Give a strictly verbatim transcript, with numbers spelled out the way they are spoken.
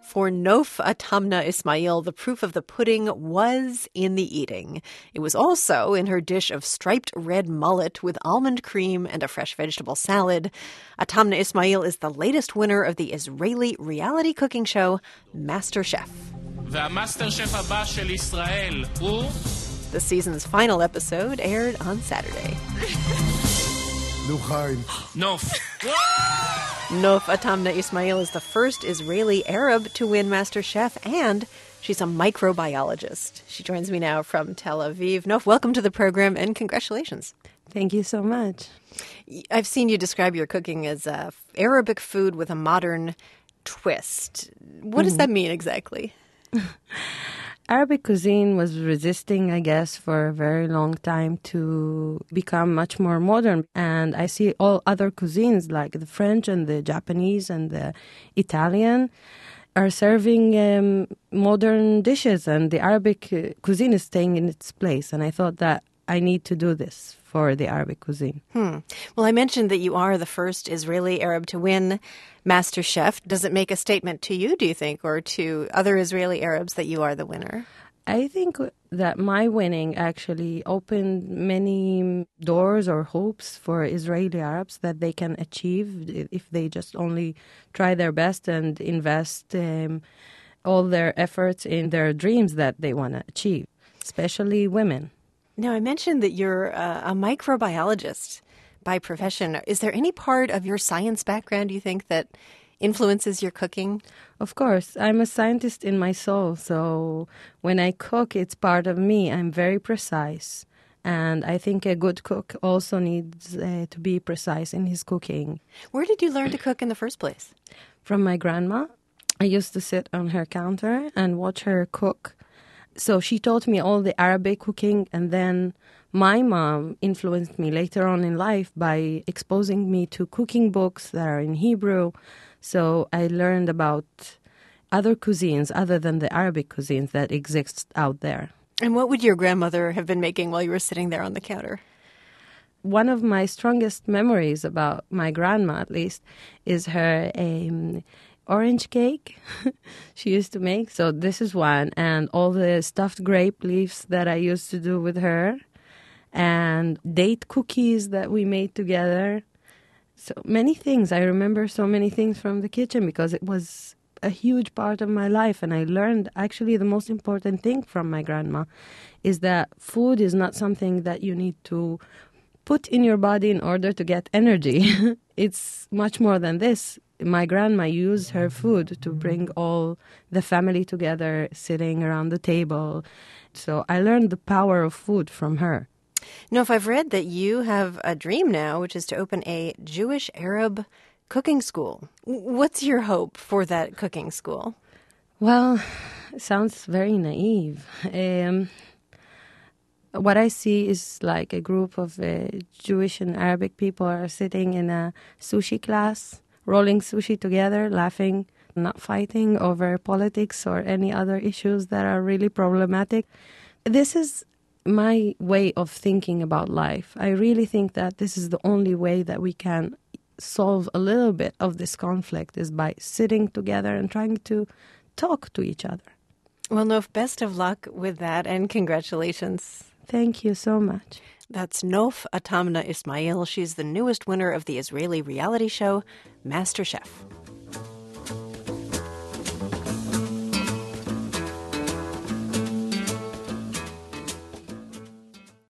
For Nof Atamna Ismail, the proof of the pudding was in the eating. It was also in her dish of striped red mullet with almond cream and a fresh vegetable salad. Atamna Ismail is the latest winner of the Israeli reality cooking show, MasterChef. והמאסטר-שף הבא של ישראל הוא... The season's final episode aired on Saturday. Nof. Nof Atamna Ismail is the first Israeli Arab to win MasterChef, and she's a microbiologist. She joins me now from Tel Aviv. Nof, welcome to the program and congratulations. Thank you so much. I've seen you describe your cooking as uh, Arabic food with a modern twist. What does mm-hmm. that mean exactly? Arabic cuisine was resisting, I guess, for a very long time to become much more modern. And I see all other cuisines, like the French and the Japanese and the Italian, are serving um, modern dishes. And the Arabic uh, cuisine is staying in its place. And I thought that I need to do this for the Arabic cuisine. Hmm. Well, I mentioned that you are the first Israeli Arab to win MasterChef. Does it make a statement to you, do you think, or to other Israeli Arabs that you are the winner? I think that my winning actually opened many doors or hopes for Israeli Arabs that they can achieve if they just only try their best and invest um, all their efforts in their dreams that they want to achieve, especially women. Now, I mentioned that you're a, a microbiologist by profession. Is there any part of your science background, you think, that influences your cooking? Of course. I'm a scientist in my soul, so when I cook, it's part of me. I'm very precise. And I think a good cook also needs uh, to be precise in his cooking. Where did you learn to cook in the first place? From my grandma. I used to sit on her counter and watch her cook. So she taught me all the Arabic cooking, and then my mom influenced me later on in life by exposing me to cooking books that are in Hebrew. So I learned about other cuisines other than the Arabic cuisines that exist out there. And what would your grandmother have been making while you were sitting there on the counter? One of my strongest memories about my grandma, at least, is her um, orange cake she used to make. So this is one. And all the stuffed grape leaves that I used to do with her. And date cookies that we made together. So many things. I remember so many things from the kitchen because it was a huge part of my life. And I learned actually the most important thing from my grandma is that food is not something that you need to put in your body in order to get energy. It's much more than this. My grandma used her food to bring all the family together, sitting around the table. So I learned the power of food from her. Now, if I've read that you have a dream now, which is to open a Jewish Arab cooking school. What's your hope for that cooking school? Well, it sounds very naive. Um, what I see is like a group of uh, Jewish and Arabic people are sitting in a sushi class, rolling sushi together, laughing, not fighting over politics or any other issues that are really problematic. This is my way of thinking about life. I really think that this is the only way that we can solve a little bit of this conflict is by sitting together and trying to talk to each other. Well, Nof, best of luck with that and congratulations. Thank you so much. That's Nof Atamna Ismail. She's the newest winner of the Israeli reality show, MasterChef.